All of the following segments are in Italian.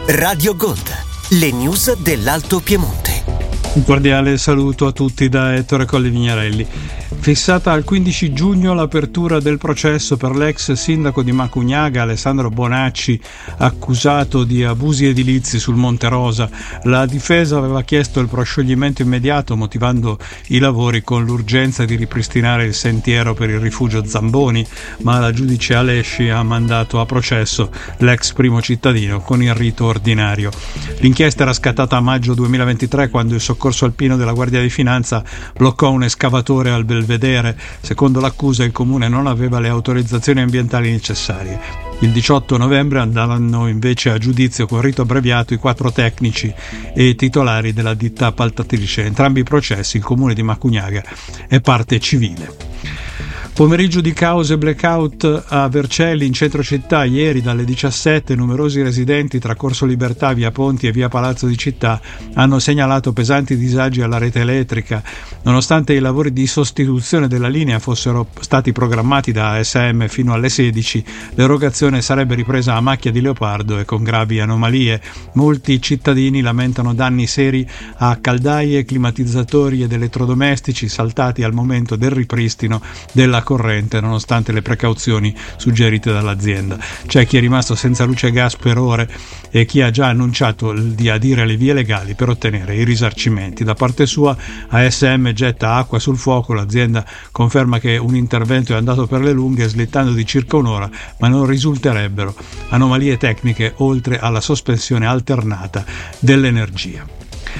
Radio Gold, le news dell'Alto Piemonte. Un cordiale saluto a tutti da Ettore Colli Vignarelli. Fissata al 15 giugno l'apertura del processo per l'ex sindaco di Macugnaga Alessandro Bonacci, accusato di abusi edilizi sul Monte Rosa. La difesa aveva chiesto il proscioglimento immediato, motivando i lavori con l'urgenza di ripristinare il sentiero per il rifugio Zamboni, ma la giudice Alesci ha mandato a processo l'ex primo cittadino con il rito ordinario. L'inchiesta era scattata a maggio 2023, quando il soccorso alpino della Guardia di Finanza bloccò un escavatore al Belvedere. Secondo l'accusa, il comune non aveva le autorizzazioni ambientali necessarie. Il 18 novembre andavano invece a giudizio con rito abbreviato i 4 tecnici e titolari della ditta appaltatrice. Entrambi i processi il comune di Macugnaga è parte civile. Pomeriggio di caos e blackout a Vercelli, in centro città. Ieri dalle 17 numerosi residenti tra Corso Libertà, via Ponti e via Palazzo di Città hanno segnalato pesanti disagi alla rete elettrica. Nonostante i lavori di sostituzione della linea fossero stati programmati da ASM fino alle 16, l'erogazione sarebbe ripresa a macchia di leopardo e con gravi anomalie. Molti cittadini lamentano danni seri a caldaie, climatizzatori ed elettrodomestici saltati al momento del ripristino della corrente, nonostante le precauzioni suggerite dall'azienda. C'è chi è rimasto senza luce e gas per ore e chi ha già annunciato di adire le vie legali per ottenere i risarcimenti. Da parte sua ASM getta acqua sul fuoco. L'azienda conferma che un intervento è andato per le lunghe, slittando di circa un'ora, ma non risulterebbero anomalie tecniche oltre alla sospensione alternata dell'energia.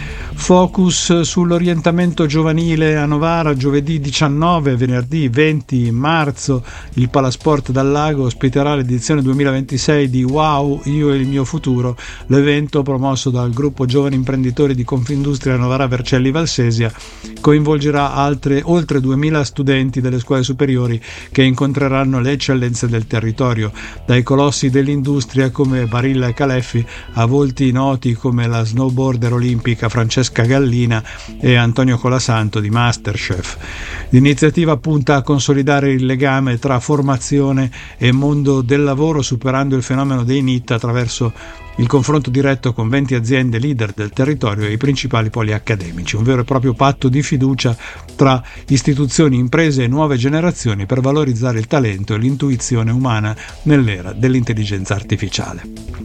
Focus sull'orientamento giovanile a Novara. Giovedì 19 e venerdì 20 marzo il Palasport dal Lago ospiterà l'edizione 2026 di Wow, io e il mio futuro. L'evento, promosso dal gruppo Giovani Imprenditori di Confindustria Novara Vercelli Valsesia, coinvolgerà oltre 2000 studenti delle scuole superiori che incontreranno le eccellenze del territorio, dai colossi dell'industria come Barilla e Caleffi a volti noti come la snowboarder olimpica Francesca Gallina e Antonio Colasanto di Masterchef. L'iniziativa punta a consolidare il legame tra formazione e mondo del lavoro, superando il fenomeno dei NEET attraverso il confronto diretto con 20 aziende leader del territorio e i principali poli accademici. Un vero e proprio patto di fiducia tra istituzioni, imprese e nuove generazioni per valorizzare il talento e l'intuizione umana nell'era dell'intelligenza artificiale.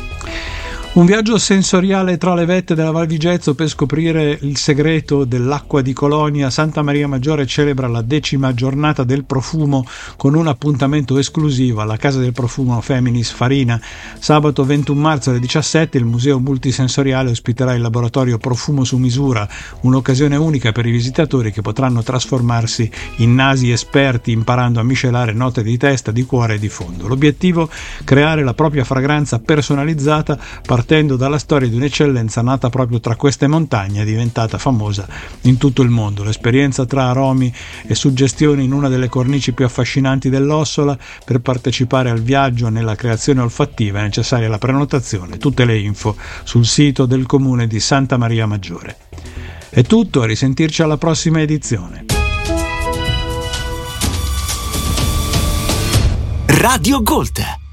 Un viaggio sensoriale tra le vette della Val Vigezzo per scoprire il segreto dell'acqua di Colonia. Santa Maria Maggiore celebra la 10ª giornata del profumo con un appuntamento esclusivo alla Casa del Profumo Feminis Farina. Sabato 21 marzo alle 17 il Museo Multisensoriale ospiterà il laboratorio Profumo su misura, un'occasione unica per i visitatori che potranno trasformarsi in nasi esperti imparando a miscelare note di testa, di cuore e di fondo. L'obiettivo: creare la propria fragranza personalizzata partendo dalla storia di un'eccellenza nata proprio tra queste montagne e diventata famosa in tutto il mondo. L'esperienza tra aromi e suggestioni in una delle cornici più affascinanti dell'Ossola. Per partecipare al viaggio nella creazione olfattiva è necessaria la prenotazione. Tutte le info sul sito del comune di Santa Maria Maggiore. È tutto, a risentirci alla prossima edizione. Radio Gold,